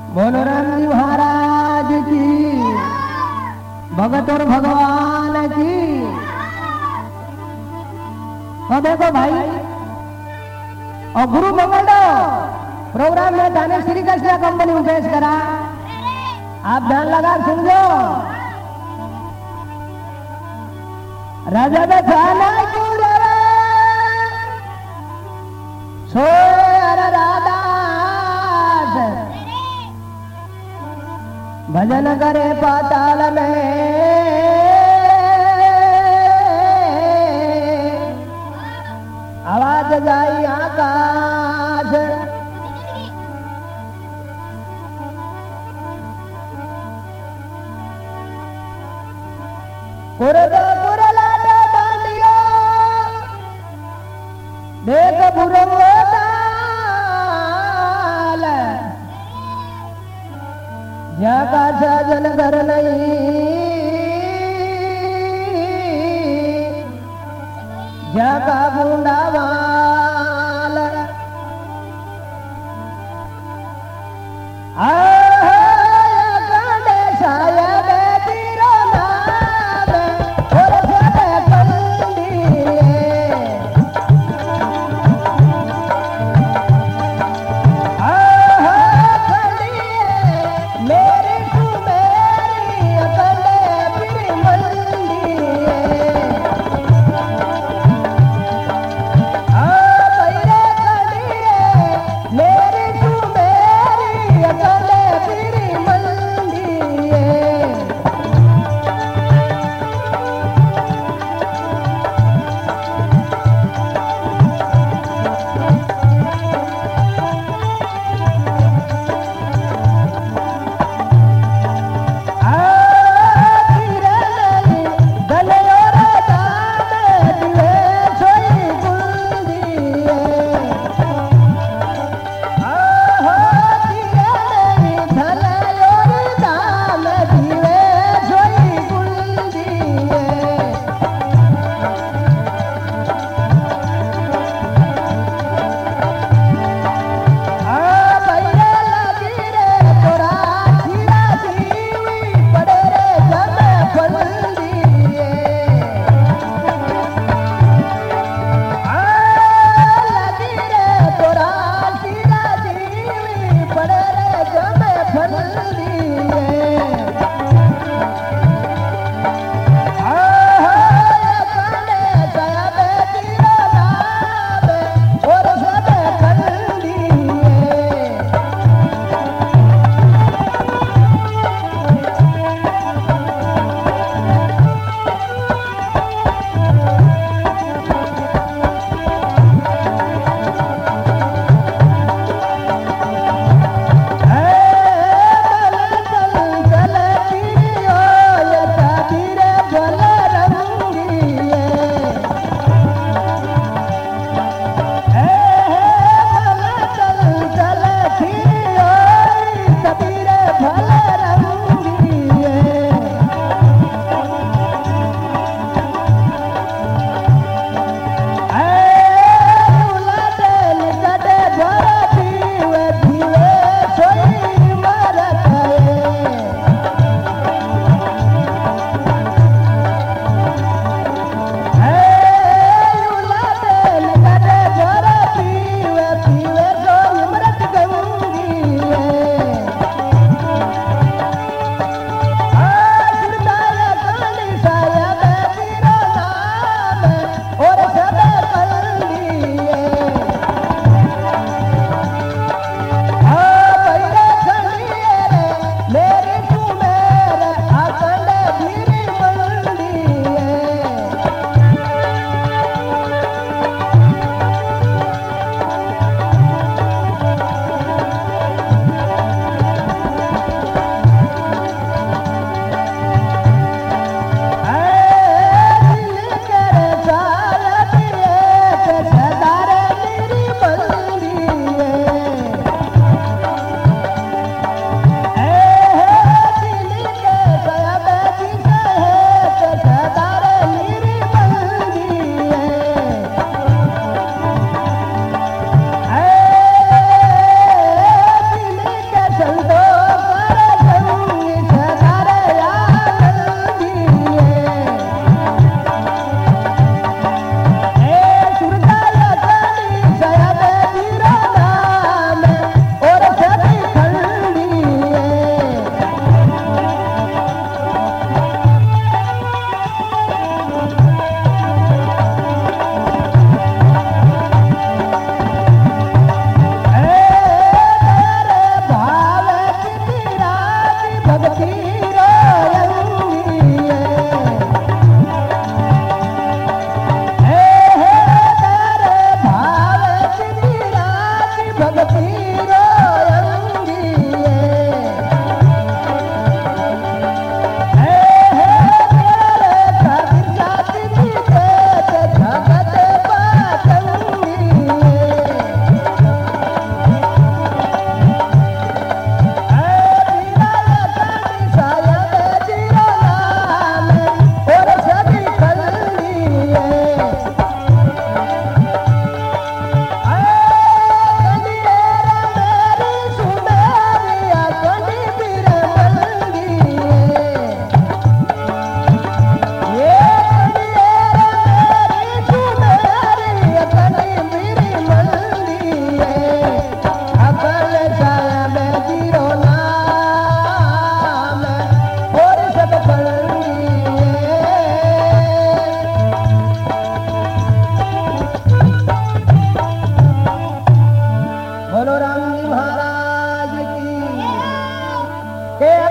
बोलो राम जी महाराज की, भगत और भगवान की। तो देखो भाई, और गुरु मंगल प्रोग्राम में जाने श्री कृष्ण कंपनी में पेश करा। आप ध्यान लगा सुन लो। राजा खाना सोयर राधास भजन करे पाताल में, आवाज जाई आकाश। कुरदो कुरलाटा डांडिया देख बुरंगो ताल, ज्यादा साजन घर नहीं, ज्यादा बूंदा वाल। मेरी तू मेरी अकले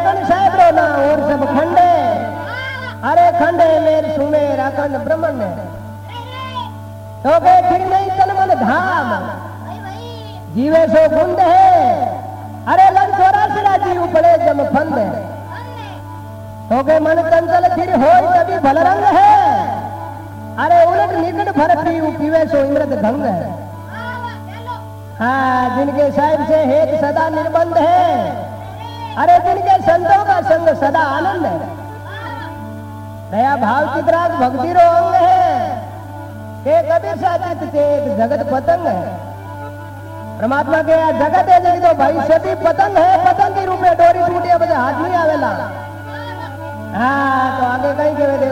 अगन साहेब रो ना और सब खंडे अरे खंडे मेर सुमेर अखंड ब्रह्मण्य तो के फिर नहीं तन मन धाम जीवे सो गुंड है अरे लन 84 जीव पड़े जम फंद तो के मन चंचल फिर हो तभी भल रंग है अरे उलट निकट भर पीवे सो इमृत भंग है हाँ जिनके साहिब से हेत सदा निर्बंध है अरे जिनके संतों का संग सदा आनंद है दया भाव चित्राग भक्ति रो अंग है के कबीर साचित चेत जगत पतंग है परमात्मा के जगत है जगी तो भाई सभी पतंग है पतंग के रूप में डोरी टूटे बजे हाथ नहीं आवेला हाँ तो आगे कहीं के